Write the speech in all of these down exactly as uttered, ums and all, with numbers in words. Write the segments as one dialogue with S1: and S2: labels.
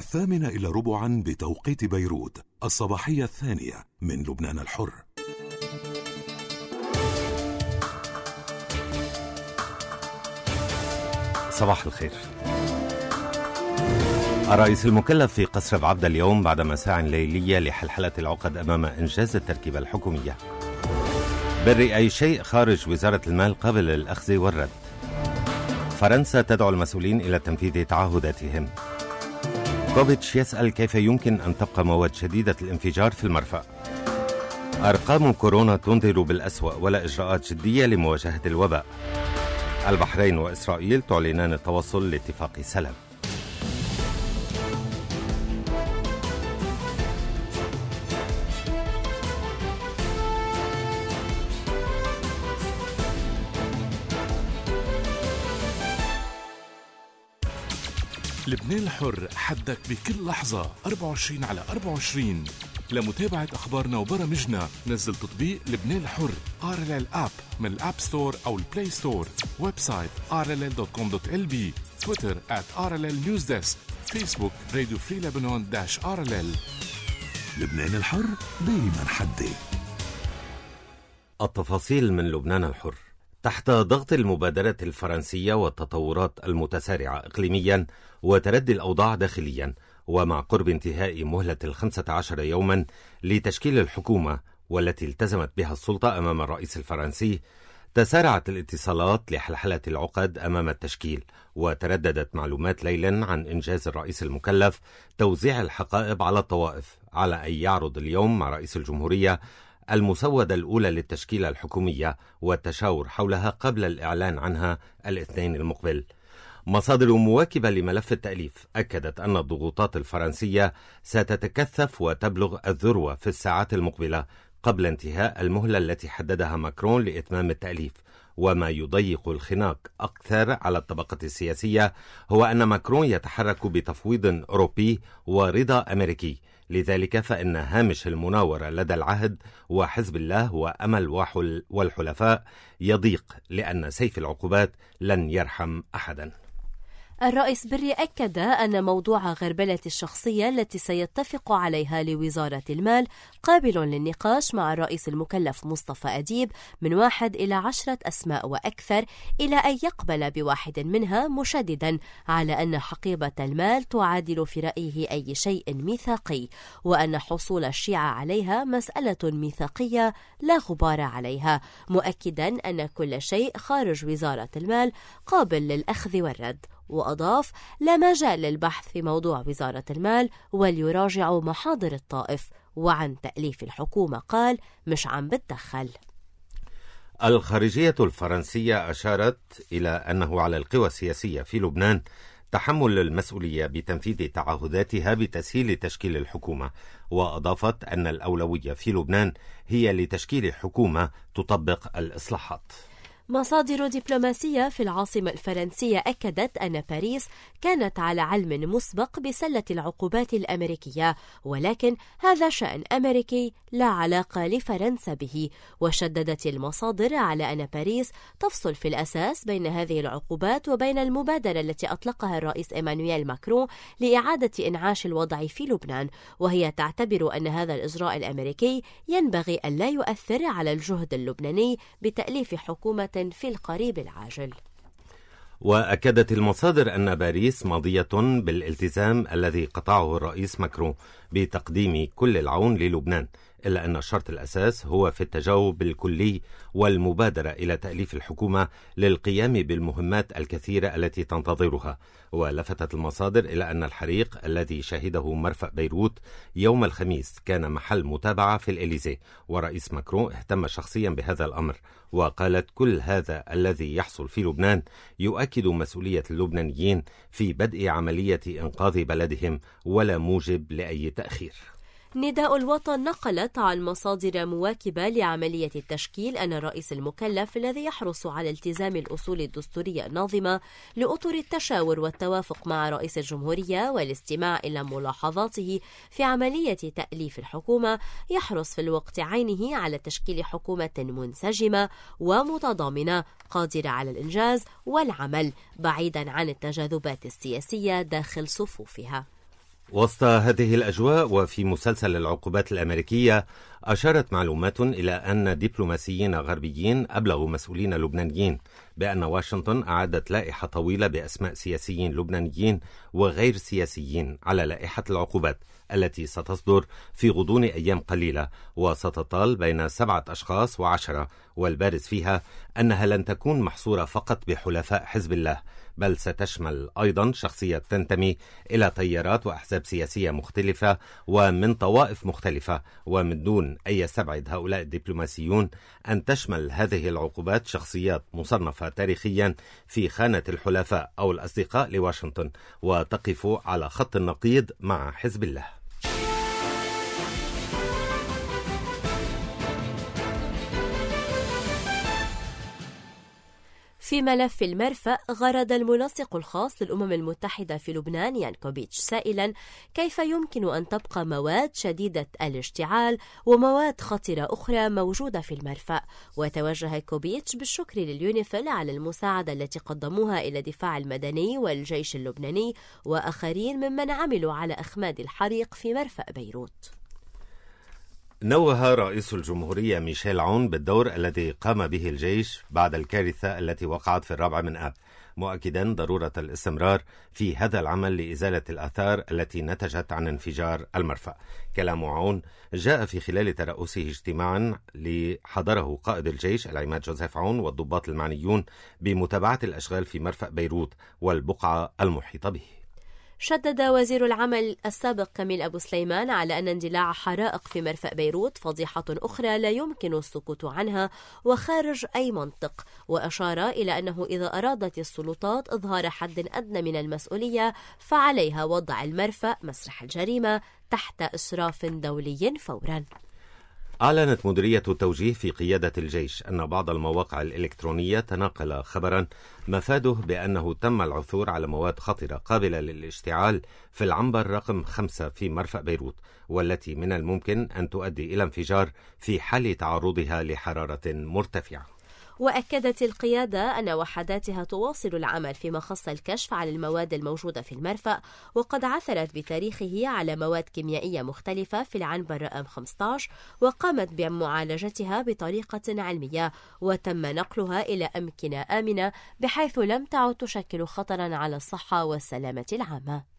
S1: الثامنة إلى ربعا بتوقيت بيروت، الصباحية الثانية من لبنان الحر.
S2: صباح الخير. الرئيس المكلف في قصر بعبدة اليوم بعد مساع ليلية لحلحلة العقد أمام إنجاز التركيبة الحكومية. بري أي شيء خارج وزارة المال قابل للأخذ والرد. فرنسا تدعو المسؤولين إلى تنفيذ تعهداتهم. كوفيتش يسأل كيف يمكن أن تبقى مواد شديدة الانفجار في المرفأ. أرقام كورونا تنذر بالأسوأ ولا إجراءات جدية لمواجهة الوباء. البحرين وإسرائيل تعلنان التوصل لاتفاق سلام.
S3: لبنان الحر، حدك بكل لحظة أربعة وعشرين على أربعة وعشرين. لمتابعة أخبارنا وبرامجنا نزل تطبيق لبنان الحر آر إل إل آب من الآب ستور أو البلاي ستور. ويب سايت آر إل إل دوت كوم دوت إل بي. تويتر آت آر إل إل نيوز ديسك. فيسبوك راديو فري لبنان داش آر إل إل.
S1: لبنان الحر دايما حدي.
S2: التفاصيل من لبنان الحر. تحت ضغط المبادرة الفرنسية والتطورات المتسارعة إقليميا وتردي الأوضاع داخليا، ومع قرب انتهاء مهلة الخمسة عشر يوما لتشكيل الحكومة والتي التزمت بها السلطة أمام الرئيس الفرنسي، تسارعت الاتصالات لحلحلة العقد أمام التشكيل، وترددت معلومات ليلا عن إنجاز الرئيس المكلف توزيع الحقائب على الطوائف على أن يعرض اليوم مع رئيس الجمهورية المسودة الأولى للتشكيلة الحكومية والتشاور حولها قبل الإعلان عنها الاثنين المقبل. مصادر مواكبة لملف التأليف أكدت أن الضغوطات الفرنسية ستتكثف وتبلغ الذروة في الساعات المقبلة قبل انتهاء المهلة التي حددها ماكرون لإتمام التأليف. وما يضيق الخناق أكثر على الطبقة السياسية هو أن ماكرون يتحرك بتفويض أوروبي ورضا أمريكي، لذلك فإن هامش المناورة لدى العهد وحزب الله وأمل والحلفاء يضيق، لأن سيف العقوبات لن يرحم أحدا.
S4: الرئيس بري أكد أن موضوع غربلة الشخصية التي سيتفق عليها لوزارة المال قابل للنقاش مع الرئيس المكلف مصطفى أديب من واحد إلى عشرة أسماء وأكثر، إلى أن يقبل بواحد منها، مشددا على أن حقيبة المال تعادل في رأيه أي شيء ميثاقي، وأن حصول الشيعة عليها مسألة ميثاقية لا غبار عليها، مؤكدا أن كل شيء خارج وزارة المال قابل للأخذ والرد. وأضاف: لا مجال للبحث في موضوع وزارة المال، وليراجعوا محاضر الطائف. وعن تأليف الحكومة قال: مش عم بتدخل.
S2: الخارجية الفرنسية أشارت إلى أنه على القوى السياسية في لبنان تحمل المسؤولية بتنفيذ تعهداتها بتسهيل تشكيل الحكومة، وأضافت أن الأولوية في لبنان هي لتشكيل حكومة تطبق الإصلاحات.
S4: مصادر دبلوماسية في العاصمة الفرنسية أكدت أن باريس كانت على علم مسبق بسلة العقوبات الأمريكية، ولكن هذا شأن أمريكي لا علاقة لفرنسا به. وشددت المصادر على أن باريس تفصل في الأساس بين هذه العقوبات وبين المبادرة التي أطلقها الرئيس إيمانويل ماكرون لإعادة إنعاش الوضع في لبنان، وهي تعتبر أن هذا الإجراء الأمريكي ينبغي أن لا يؤثر على الجهد اللبناني بتأليف حكومة في القريب العاجل.
S2: وأكدت المصادر أن باريس ماضية بالالتزام الذي قطعه الرئيس ماكرون بتقديم كل العون للبنان، إلا أن الشرط الأساس هو في التجاوب الكلي والمبادرة إلى تأليف الحكومة للقيام بالمهمات الكثيرة التي تنتظرها. ولفتت المصادر إلى أن الحريق الذي شهده مرفأ بيروت يوم الخميس كان محل متابعة في الإليزي، ورئيس ماكرون اهتم شخصيا بهذا الأمر. وقالت: كل هذا الذي يحصل في لبنان يؤكد مسؤولية اللبنانيين في بدء عملية إنقاذ بلدهم، ولا موجب لأي تأخير.
S4: نداء الوطن نقلت عن مصادر مواكبة لعملية التشكيل أن الرئيس المكلف الذي يحرص على التزام الأصول الدستورية الناظمة لأطر التشاور والتوافق مع رئيس الجمهورية والاستماع إلى ملاحظاته في عملية تأليف الحكومة، يحرص في الوقت عينه على تشكيل حكومة منسجمة ومتضامنة قادرة على الإنجاز والعمل بعيدا عن التجاذبات السياسية داخل صفوفها.
S2: وسط هذه الأجواء وفي مسلسل العقوبات الأمريكية، أشارت معلومات إلى أن دبلوماسيين غربيين أبلغوا مسؤولين لبنانيين بأن واشنطن أعادت لائحة طويلة بأسماء سياسيين لبنانيين وغير سياسيين على لائحة العقوبات التي ستصدر في غضون أيام قليلة، وستطال بين سبعة أشخاص وعشرة، والبارز فيها أنها لن تكون محصورة فقط بحلفاء حزب الله، بل ستشمل أيضا شخصيات تنتمي إلى تيارات وأحزاب سياسية مختلفة ومن طوائف مختلفة، ومن دون أن يستبعد هؤلاء الدبلوماسيون أن تشمل هذه العقوبات شخصيات مصنفة تاريخيا في خانة الحلفاء أو الأصدقاء لواشنطن وتقف على خط النقيض مع حزب الله.
S4: في ملف المرفأ، غرد المنسق الخاص للأمم المتحدة في لبنان يانكوبيتش سائلا كيف يمكن أن تبقى مواد شديدة الاشتعال ومواد خطرة أخرى موجودة في المرفأ. وتوجه كوبيتش بالشكر لليونيفيل على المساعدة التي قدموها إلى الدفاع المدني والجيش اللبناني وآخرين ممن عملوا على إخماد الحريق في مرفأ بيروت.
S2: نوه رئيس الجمهورية ميشيل عون بالدور الذي قام به الجيش بعد الكارثة التي وقعت في الرابع من آب، مؤكدا ضرورة الاستمرار في هذا العمل لإزالة الآثار التي نتجت عن انفجار المرفأ. كلام عون جاء في خلال ترأسه اجتماعا لحضره قائد الجيش العماد جوزيف عون والضباط المعنيون بمتابعة الأشغال في مرفأ بيروت والبقعة المحيطة به.
S4: شدد وزير العمل السابق كميل أبو سليمان على أن اندلاع حرائق في مرفأ بيروت فضيحة أخرى لا يمكن السكوت عنها وخارج أي منطق، وأشار إلى أنه إذا أرادت السلطات إظهار حد أدنى من المسؤولية فعليها وضع المرفأ مسرح الجريمة تحت إشراف دولي فورا.
S2: أعلنت مديرية التوجيه في قيادة الجيش أن بعض المواقع الإلكترونية تناقل خبرا مفاده بأنه تم العثور على مواد خطرة قابلة للاشتعال في العنبر رقم خمسة في مرفأ بيروت، والتي من الممكن أن تؤدي إلى انفجار في حال تعرضها لحرارة مرتفعة.
S4: وأكدت القيادة أن وحداتها تواصل العمل فيما خص الكشف عن المواد الموجودة في المرفأ، وقد عثرت بتاريخه على مواد كيميائية مختلفة في العنبر رقم خمسة عشر وقامت بمعالجتها بطريقة علمية وتم نقلها إلى أمكنة آمنة بحيث لم تعد تشكل خطرا على الصحة والسلامة العامة.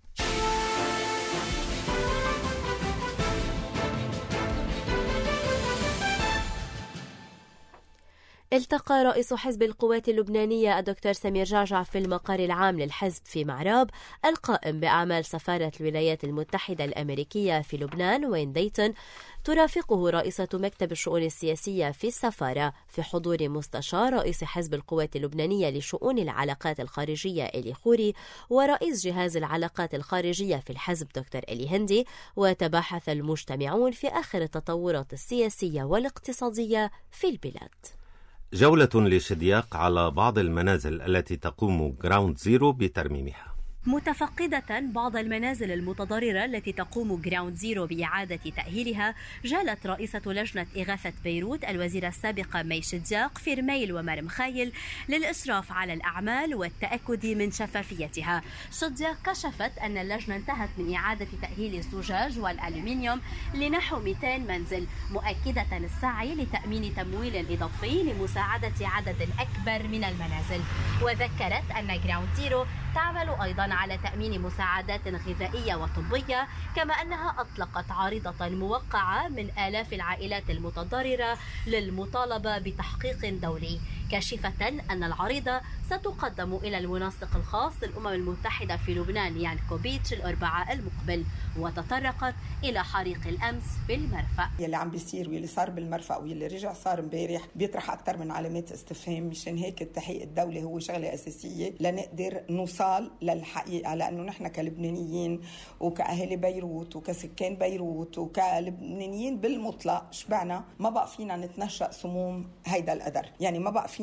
S4: التقى رئيس حزب القوات اللبنانية الدكتور سمير جعجع في المقر العام للحزب في معراب القائم بأعمال سفارة الولايات المتحدة الأمريكية في لبنان وين ديتون، ترافقه رئيسة مكتب الشؤون السياسية في السفارة في حضور مستشار رئيس حزب القوات اللبنانية لشؤون العلاقات الخارجية إلي خوري ورئيس جهاز العلاقات الخارجية في الحزب دكتور إلي هندي. وتباحث المجتمعون في آخر التطورات السياسية والاقتصادية في البلاد.
S2: جولة للاشتياق على بعض المنازل التي تقوم جراوند زيرو بترميمها.
S5: متفقدة بعض المنازل المتضررة التي تقوم جراوند زيرو بإعادة تأهيلها، جالت رئيسة لجنة إغاثة بيروت الوزيرة السابقة مي شدياق في رميل ومرم خايل للإشراف على الأعمال والتأكد من شفافيتها. شدياق كشفت أن اللجنة انتهت من إعادة تأهيل الزجاج والألومنيوم لنحو مئتين منزل، مؤكدة السعي لتأمين تمويل إضافي لمساعدة عدد أكبر من المنازل. وذكرت أن جراوند زيرو تعمل أيضا على تأمين مساعدات غذائية وطبية، كما أنها أطلقت عارضة موقعة من آلاف العائلات المتضررة للمطالبة بتحقيق دولي، كاشفة أن العريضة ستقدم إلى المنسق الخاص للأمم المتحدة في لبنان يانكوبيتش الأربعاء المقبل. وتطرقت إلى حريق الأمس في المرفأ.
S6: يلي عم بيصير واللي صار بالمرفأ واللي رجع صار امبارح بيطرح أكثر من علامات استفهام، مشان هيك التحقيق الدولي هو شغلة أساسية لنقدر نوصل للحقيقة، لأنه نحن كلبنانيين وكأهل بيروت وكسكان بيروت وكلبنانيين بالمطلق شبعنا، ما بقى فينا نتنشأ سموم هيدا القدر، يعني ما بقى فينا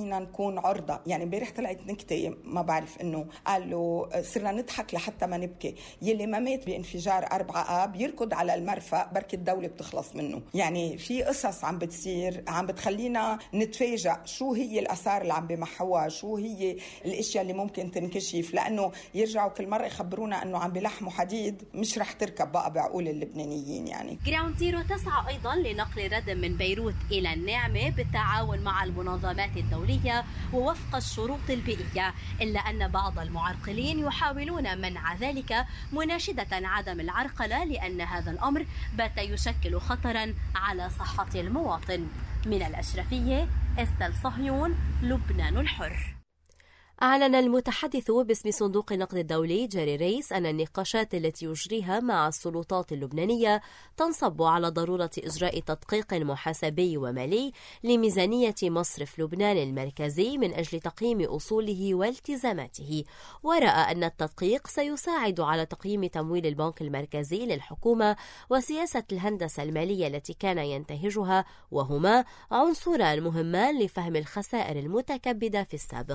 S6: فينا نكون عرضة. يعني امبارح طلعت نكتة ما بعرف إنه قالوا صرنا نضحك لحتى ما نبكي، يلي ما مات بانفجار أربعة آب يركض على المرفأ بركة الدولة بتخلص منه. يعني في قصص عم بتصير عم بتخلينا نتفاجأ شو هي الآثار اللي عم بمحوها، شو هي الاشياء اللي ممكن تنكشف، لانه يرجعوا كل مره يخبرونا انه عم بلحموا حديد مش رح تركب بقى بعقول اللبنانيين. يعني
S5: جراوند زيرو تسعى ايضا لنقل ردم من بيروت الى النعمه بالتعاون مع المنظمات الدوليه ووفق الشروط البيئيه، الا ان بعض المعرقلين يحاولون منع ذلك مناشده عدم العرقله لان هذا الامر بات يشكل خطرا على صحه المواطن. من الأشرفية استل صهيون، لبنان الحر.
S4: أعلن المتحدث باسم صندوق النقد الدولي جيري ريس أن النقاشات التي يجريها مع السلطات اللبنانية تنصب على ضرورة إجراء تدقيق محاسبي ومالي لميزانية مصرف لبنان المركزي من أجل تقييم أصوله والتزاماته، ورأى أن التدقيق سيساعد على تقييم تمويل البنك المركزي للحكومة وسياسة الهندسة المالية التي كان ينتهجها، وهما عنصران مهمان لفهم الخسائر المتكبدة في السابق.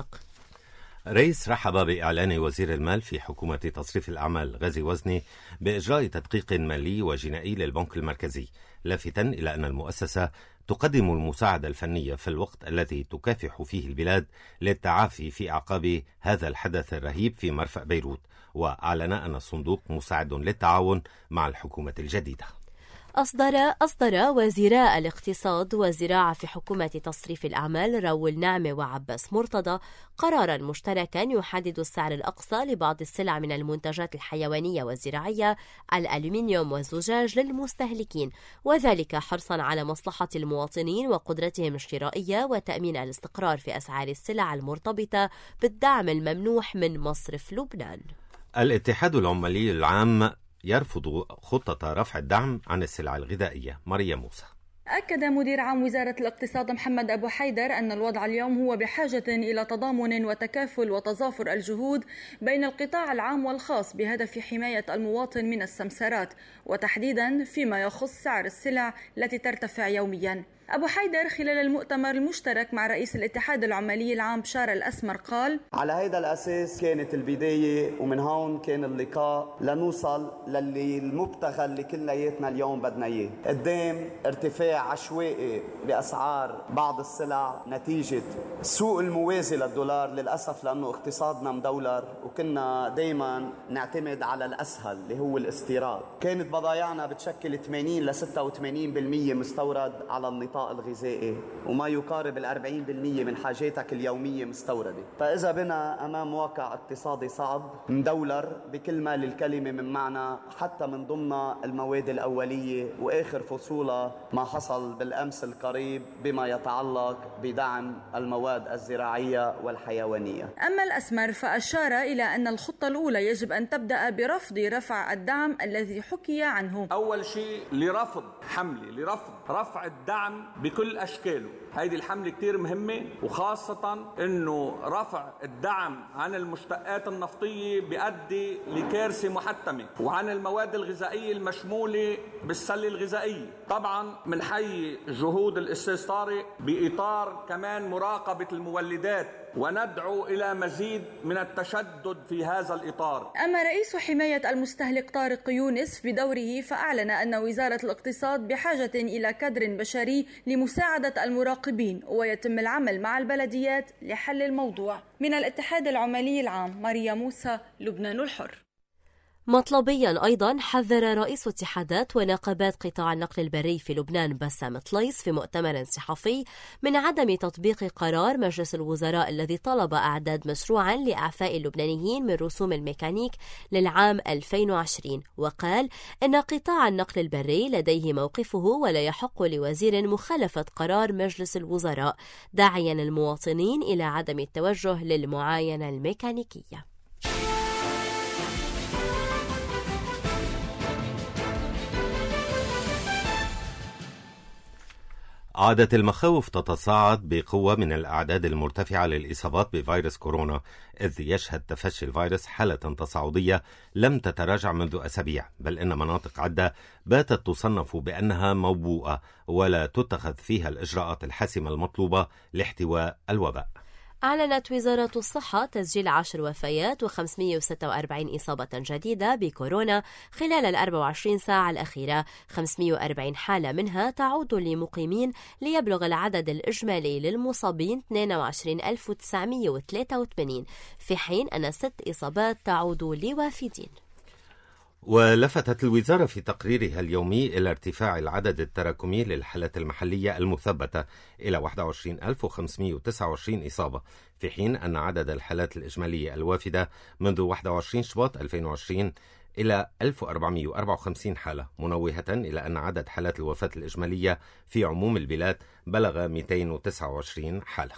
S2: رئيس رحب بإعلان وزير المال في حكومة تصريف الأعمال غازي وزني بإجراء تدقيق مالي وجنائي للبنك المركزي، لافتا إلى أن المؤسسة تقدم المساعدة الفنية في الوقت الذي تكافح فيه البلاد للتعافي في أعقاب هذا الحدث الرهيب في مرفأ بيروت، وأعلن أن الصندوق مساعد للتعاون مع الحكومة الجديدة.
S4: أصدر أصدر وزيراء الاقتصاد والزراعة في حكومة تصريف الأعمال راول نعمة وعباس مرتضى قرارا مشتركا يحدد السعر الأقصى لبعض السلع من المنتجات الحيوانية والزراعية الألومنيوم والزجاج للمستهلكين، وذلك حرصا على مصلحة المواطنين وقدرتهم الشرائية وتأمين الاستقرار في أسعار السلع المرتبطة بالدعم الممنوح من مصرف لبنان.
S2: الاتحاد العمالي العام يرفض خطة رفع الدعم عن السلع الغذائية. مريم موسى.
S7: أكد مدير عام وزارة الاقتصاد محمد أبو حيدر أن الوضع اليوم هو بحاجة إلى تضامن وتكافل وتظافر الجهود بين القطاع العام والخاص بهدف حماية المواطن من السمسرات، وتحديدا فيما يخص سعر السلع التي ترتفع يوميا. أبو حيدر خلال المؤتمر المشترك مع رئيس الاتحاد العمالي العام بشار الأسمر قال:
S8: على هذا الأساس كانت البداية، ومن هون كان اللقاء لنوصل للي المبتغى اللي كلياتنا اليوم بدنا إياه، قدام ارتفاع عشوائي بأسعار بعض السلع نتيجة السوق الموازي للدولار للأسف، لأنه اقتصادنا مدولر وكنا دايما نعتمد على الأسهل اللي هو الاستيراد. كانت بضايعنا بتشكل ثمانين إلى ستة وثمانين بالمئة مستورد على النطاق الغذائي، وما يقارب الأربعين بالمئة من حاجاتك اليومية مستوردة. فإذا بنا أمام واقع اقتصادي صعب مدولر بكل ما للكلمة من معنى، حتى من ضمن المواد الأولية وآخر فصولها ما حصل بالأمس القريب بما يتعلق بدعم المواد الزراعية والحيوانية.
S7: أما الأسمر فأشار إلى أن الخطة الأولى يجب أن تبدأ برفض رفع الدعم الذي حكي عنه.
S9: أول شيء لرفض حملة لرفض رفع الدعم بكل أشكاله. هيدي الحملة كتير مهمة، وخاصة أنه رفع الدعم عن المشتقات النفطية بيؤدي لكارثة محتمة، وعن المواد الغذائية المشمولة بالسلة الغذائية. طبعا من حي جهود الأستاذ طارق بإطار كمان مراقبة المولدات، وندعو إلى مزيد من التشدد في هذا الإطار.
S7: أما رئيس حماية المستهلك طارق يونس بدوره فأعلن أن وزارة الاقتصاد بحاجة إلى كادر بشري لمساعدة المراقبين، ويتم العمل مع البلديات لحل الموضوع. من الاتحاد العمالي العام، مريم موسى، لبنان الحر.
S4: مطلبيا أيضا حذر رئيس اتحادات ونقابات قطاع النقل البري في لبنان بسام طليس في مؤتمر صحفي من عدم تطبيق قرار مجلس الوزراء الذي طلب أعداد مشروعا لإعفاء اللبنانيين من رسوم الميكانيك للعام ألفين وعشرين، وقال إن قطاع النقل البري لديه موقفه ولا يحق لوزير مخالفة قرار مجلس الوزراء، داعيا المواطنين إلى عدم التوجه للمعاينة الميكانيكية.
S2: عادت المخاوف تتصاعد بقوة من الأعداد المرتفعة للإصابات بفيروس كورونا، إذ يشهد تفشي الفيروس حالة تصاعدية لم تتراجع منذ أسابيع، بل إن مناطق عدة باتت تصنف بأنها موبوءة ولا تتخذ فيها الإجراءات الحاسمة المطلوبة لاحتواء الوباء.
S4: أعلنت وزارة الصحة تسجيل عشر وفيات وخمسمئة وستة وأربعين إصابة جديدة بكورونا خلال الأربع وعشرين ساعة الأخيرة، خمسمئة وأربعين حالة منها تعود لمقيمين، ليبلغ العدد الإجمالي للمصابين اثنين وعشرين ألف وتسعمئة وثلاثة وثمانين، في حين أن ست إصابات تعود لوافدين.
S2: ولفتت الوزارة في تقريرها اليومي إلى ارتفاع العدد التراكمي للحالات المحلية المثبتة إلى واحد وعشرين ألف وخمسمئة وتسعة وعشرين إصابة، في حين أن عدد الحالات الإجمالية الوافدة منذ واحد وعشرين شباط ألفين وعشرين إلى ألف وأربعمئة وأربعة وخمسين حالة، منوهة إلى أن عدد حالات الوفاة الإجمالية في عموم البلاد بلغ مئتين وتسعة وعشرين حالة.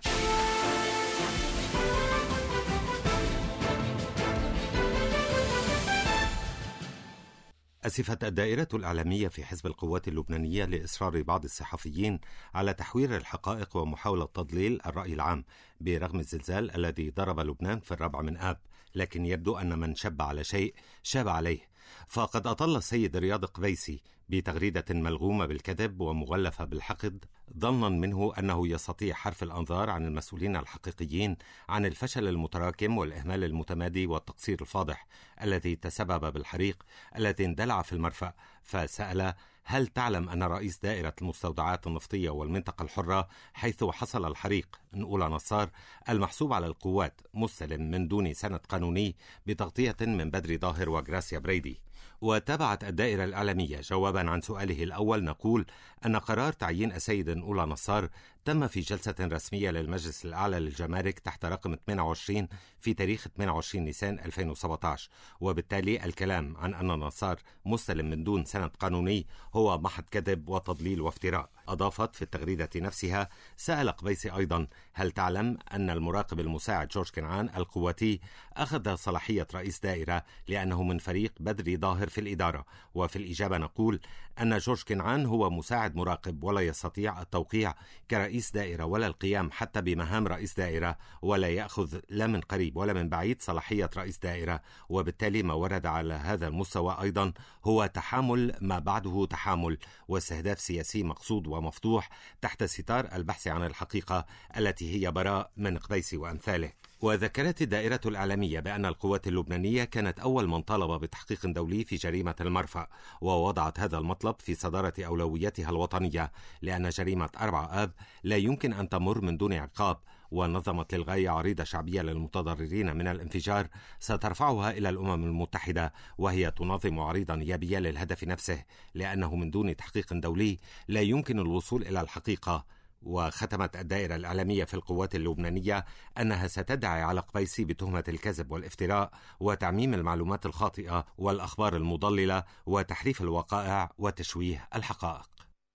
S2: أسفت الدائرة الإعلامية في حزب القوات اللبنانية لإصرار بعض الصحفيين على تحوير الحقائق ومحاولة تضليل الرأي العام برغم الزلزال الذي ضرب لبنان في الرابع من آب، لكن يبدو أن من شب على شيء شاب عليه. فقد أطل السيد رياض قبيسي بتغريدة ملغومة بالكذب ومغلفة بالحقد، ظنا منه أنه يستطيع حرف الأنظار عن المسؤولين الحقيقيين عن الفشل المتراكم والإهمال المتمادي والتقصير الفاضح الذي تسبب بالحريق الذي اندلع في المرفأ، فسأل: هل تعلم أن رئيس دائرة المستودعات النفطية والمنطقة الحرة حيث حصل الحريق نقول نصار المحسوب على القوات مستلم من دون سند قانوني بتغطية من بدر ظاهر وغراسيا بريدي؟ وتابعت الدائرة الإعلامية جوابا عن سؤاله الأول نقول أن قرار تعيين السيد نقول نصار تم في جلسة رسمية للمجلس الأعلى للجمارك تحت رقم ثمانية وعشرين في تاريخ ثمانية وعشرين نيسان ألفين وسبعة عشر، وبالتالي الكلام عن أن نصار مستلم من دون سند قانوني هو محض كذب وتضليل وافتراء. أضافت في التغريدة نفسها: سأل قبيسي أيضا: هل تعلم أن المراقب المساعد جورج كنعان القواتي أخذ صلاحية رئيس دائرة لأنه من فريق بدر ظاهر في الإدارة؟ وفي الإجابة نقول أن جورج كنعان هو مساعد مراقب ولا يستطيع التوقيع كرئيس دائرة ولا القيام حتى بمهام رئيس دائرة، ولا يأخذ لا من قريب ولا من بعيد صلاحية رئيس دائرة، وبالتالي ما ورد على هذا المستوى أيضا هو تحامل ما بعده تحامل واستهداف سياسي مقصود ومفتوح تحت ستار البحث عن الحقيقة التي هي براء من قبيسي وأمثاله. وذكرت الدائرة الإعلامية بأن القوات اللبنانية كانت أول من طالب بتحقيق دولي في جريمة المرفأ، ووضعت هذا المطلب في صدارة أولوياتها الوطنية، لأن جريمة أربعة آب لا يمكن أن تمر من دون عقاب، ونظمت للغاية عريضة شعبية للمتضررين من الانفجار سترفعها إلى الأمم المتحدة، وهي تنظم عريضة نيابية للهدف نفسه، لأنه من دون تحقيق دولي لا يمكن الوصول إلى الحقيقة. وختمت الدائرة الإعلامية في القوات اللبنانية أنها ستدعي على قبيسي بتهمة الكذب والافتراء وتعميم المعلومات الخاطئة والأخبار المضللة وتحريف الوقائع وتشويه الحقائق.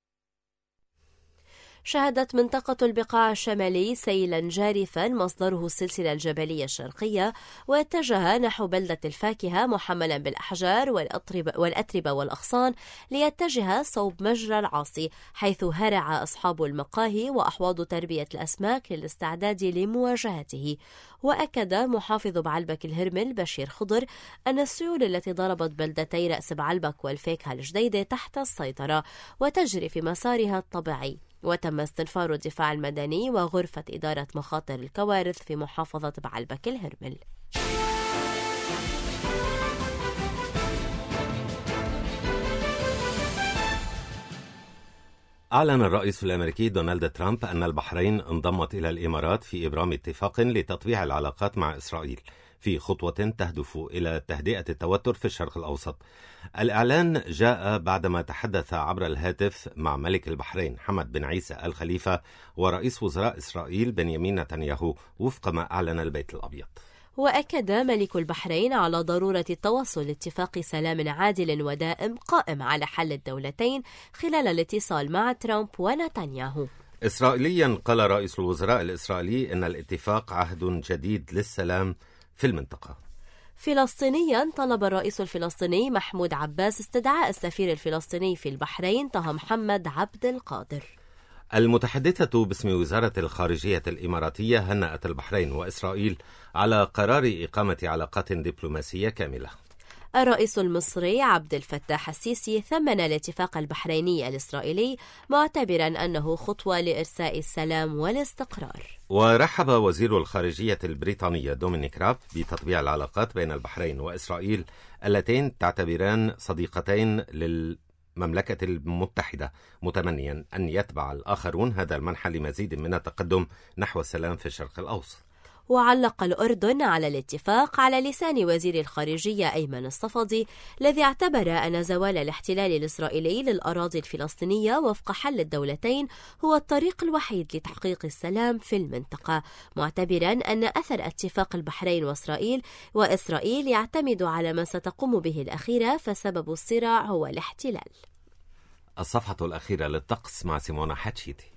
S4: شهدت منطقة البقاع الشمالي سيلا جارفا مصدره السلسلة الجبلية الشرقية، واتجه نحو بلدة الفاكهة محملا بالأحجار والأتربة والأغصان ليتجه صوب مجرى العاصي، حيث هرع أصحاب المقاهي وأحواض تربية الأسماك للاستعداد لمواجهته. وأكد محافظ بعلبك الهرمل بشير خضر أن السيول التي ضربت بلدتي رأس بعلبك والفاكهة الجديدة تحت السيطرة وتجري في مسارها الطبيعي، وتم استنفار الدفاع المدني وغرفة إدارة مخاطر الكوارث في محافظة بعلبك الهرمل.
S2: أعلن الرئيس الأمريكي دونالد ترامب أن البحرين انضمت إلى الإمارات في إبرام اتفاق لتطبيع العلاقات مع إسرائيل في خطوة تهدف إلى تهدئة التوتر في الشرق الأوسط. الإعلان جاء بعدما تحدث عبر الهاتف مع ملك البحرين حمد بن عيسى آل خليفة ورئيس وزراء إسرائيل بنيامين نتنياهو، وفق ما أعلن البيت الأبيض.
S4: وأكد ملك البحرين على ضرورة التوصل لاتفاق سلام عادل ودائم قائم على حل الدولتين خلال الاتصال مع ترامب ونتنياهو.
S2: إسرائيليا قال رئيس الوزراء الإسرائيلي أن الاتفاق عهد جديد للسلام في المنطقة.
S4: فلسطينيا طلب الرئيس الفلسطيني محمود عباس استدعاء السفير الفلسطيني في البحرين طه محمد عبد القادر.
S2: المتحدثة باسم وزارة الخارجية الإماراتية هنأت البحرين وإسرائيل على قرار إقامة علاقات دبلوماسية كاملة.
S4: الرئيس المصري عبد الفتاح السيسي ثمن الاتفاق البحريني الإسرائيلي معتبرا أنه خطوة لإرساء السلام والاستقرار.
S2: ورحب وزير الخارجية البريطانية دومينيك راب بتطبيع العلاقات بين البحرين وإسرائيل اللتين تعتبران صديقتين للمملكة المتحدة، متمنيا أن يتبع الآخرون هذا المنحى لمزيد من التقدم نحو السلام في الشرق الأوسط.
S4: وعلق الأردن على الاتفاق على لسان وزير الخارجية أيمن الصفدي، الذي اعتبر أن زوال الاحتلال الإسرائيلي للأراضي الفلسطينية وفق حل الدولتين هو الطريق الوحيد لتحقيق السلام في المنطقة، معتبرا أن أثر اتفاق البحرين وإسرائيل وإسرائيل يعتمد على ما ستقوم به الأخيرة، فسبب الصراع هو الاحتلال.
S2: الصفحة الأخيرة للطقس مع سيمونا حتشيتي.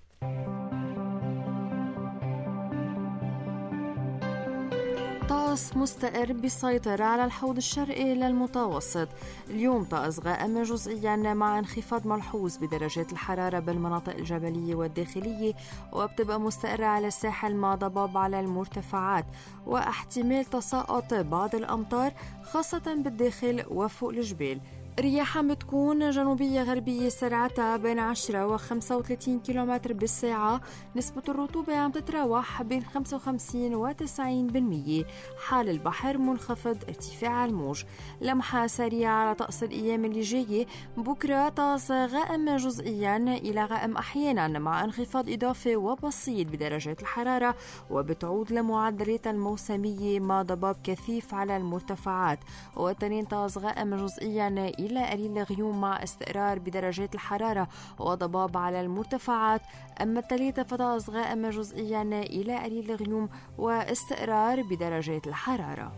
S10: طقس مستقر بالسيطرة على الحوض الشرقي للمتوسط. اليوم طقس غائم جزئيا مع انخفاض ملحوظ بدرجات الحرارة بالمناطق الجبلية والداخلية، وبتبقى مستقرة على الساحل مع ضباب على المرتفعات، واحتمال تساقط بعض الأمطار خاصة بالداخل وفوق الجبال. رياحها بتكون جنوبية غربية سرعتها بين عشرة وخمسة وثلاثين كيلومتر بالساعة. نسبة الرطوبة عم تتراوح بين خمسة وخمسين وتسعين بالمية. حال البحر منخفض ارتفاع الموج. لمحة سريعة على طقس الأيام اللي جاية. بكرة طقس غائم جزئيا إلى غائم أحيانا مع انخفاض إضافي وبسيط بدرجات الحرارة، وبتعود لمعدلات الموسمية مع ضباب كثيف على المرتفعات. وتنين طقس غائم جزئيا إلى قليل غيوم مع استقرار بدرجات الحرارة وضباب على المرتفعات. أما الثلاثة فطقس غائم جزئيا إلى قليل غيوم واستقرار بدرجات الحرارة.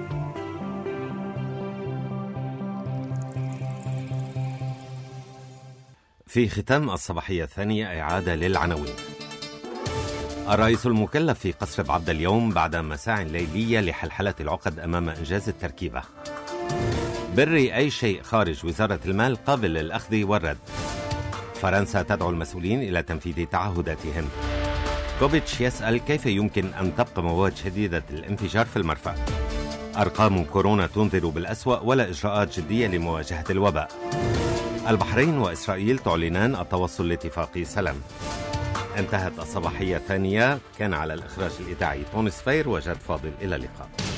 S2: في ختام الصباحية الثانية إعادة للعناوين. الرئيس المكلف في قصر بعبد اليوم بعد مساع ليلية لحلحلة العقد أمام إنجاز التركيبة. بري أي شيء خارج وزارة المال قابل للأخذ والرد. فرنسا تدعو المسؤولين إلى تنفيذ تعهداتهم. كوفيتش يسأل كيف يمكن أن تبقى مواد شديدة الانفجار في المرفأ. أرقام كورونا تنذر بالأسوأ ولا إجراءات جدية لمواجهة الوباء. البحرين وإسرائيل تعلنان التوصل لاتفاق سلام. انتهت الصباحية الثانية، كان على الإخراج الإذاعي تونس فير وجاد فاضل. إلى اللقاء.